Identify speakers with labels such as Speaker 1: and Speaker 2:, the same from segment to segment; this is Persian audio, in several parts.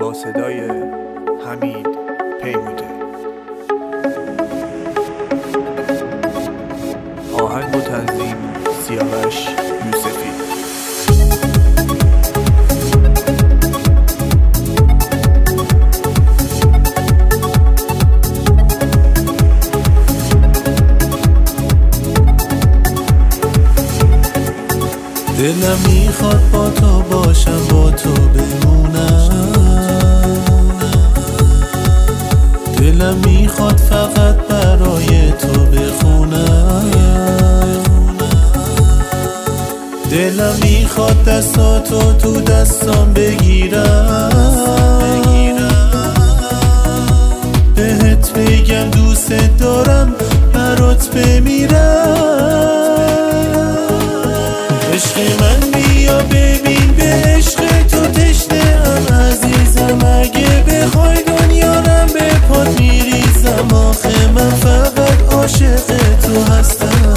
Speaker 1: با صدای حمید پیموده. آهنگ و تنظیم سیاوش یوسفی.
Speaker 2: دلم میخواد با تو باشم، با تو بمونم. دلم میخواد فقط برای تو بخونم. دلم میخواد دستاتو تو دستام بگیرم. بهت بگم دوست دارم، برات بمیرم. عشق من بیا ببین، به عشق تو تشنه‌ام عزیزم. اگه بخوای دنیارم به پات میریزم. آخه من فقط عاشق تو هستم.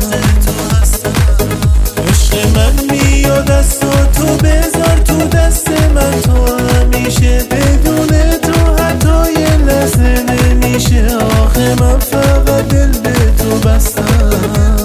Speaker 2: عشق من بیا دستاتو بذار تو دست من. تو همیشه بدون تو حتی یه لحظه نمیشه. آخه من فقط دل به تو بستم.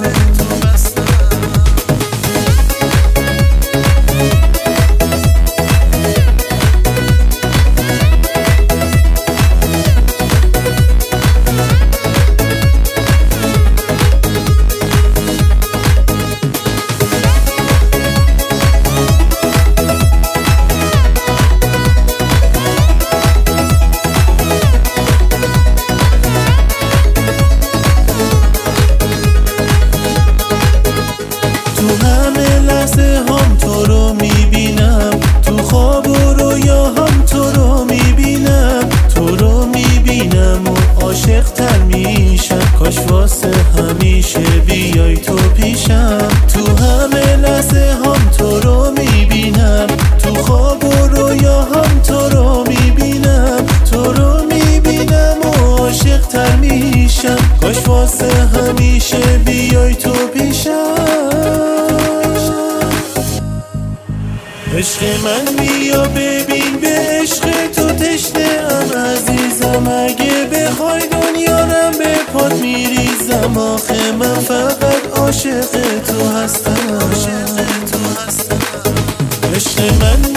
Speaker 2: هم تو رو میبینم، تو خواب و رویا هم تو رو میبینم. تو رو میبینم و عاشق تر میشم. کاش واسه همیشه بیای تو پیشم. تو همه لحظه هم تو رو میبینم، تو خواب و رویا هم تو رو میبینم. تو رو میبینم و عاشق تر میشم. کاش واسه همیشه بیای تو پیشم. عشق من بیا ببین، به عشق تو تشنه‌ام عزیزم. اگه بخوای دنیارم به پات میریزم. آخه من فقط عاشق تو هستم. عشق من